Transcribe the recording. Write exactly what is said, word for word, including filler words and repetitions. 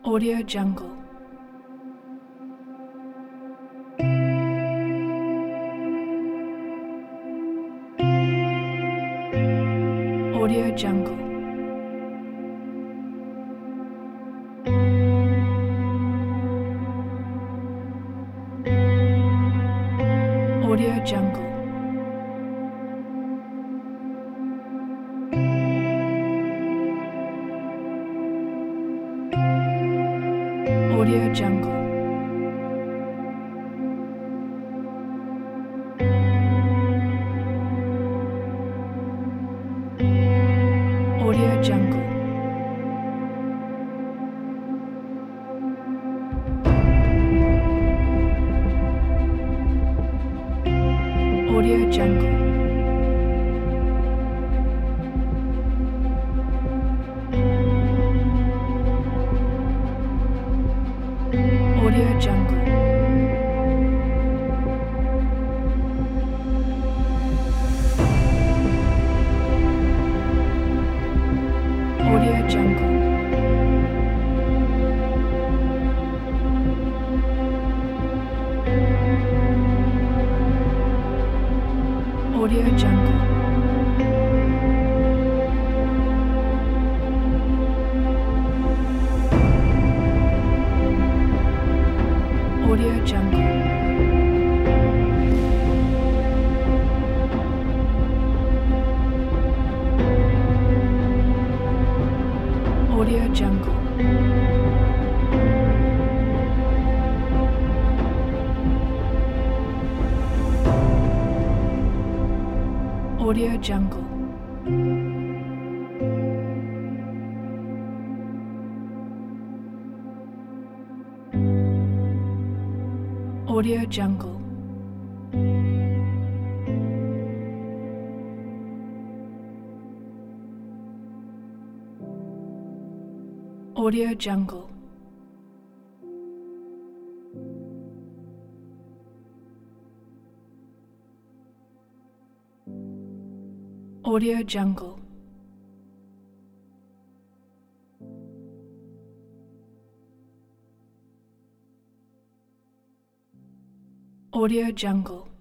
Audio Jungle. Audio Jungle. Audio Jungle. Audio Jungle. Audio Jungle. Audio Jungle. Audio Jungle. Audio Jungle. Audio Jungle. Audio Jungle. Audio Jungle. Audio Jungle. Audio Jungle. Audio Jungle. Audio Jungle. Audio Jungle.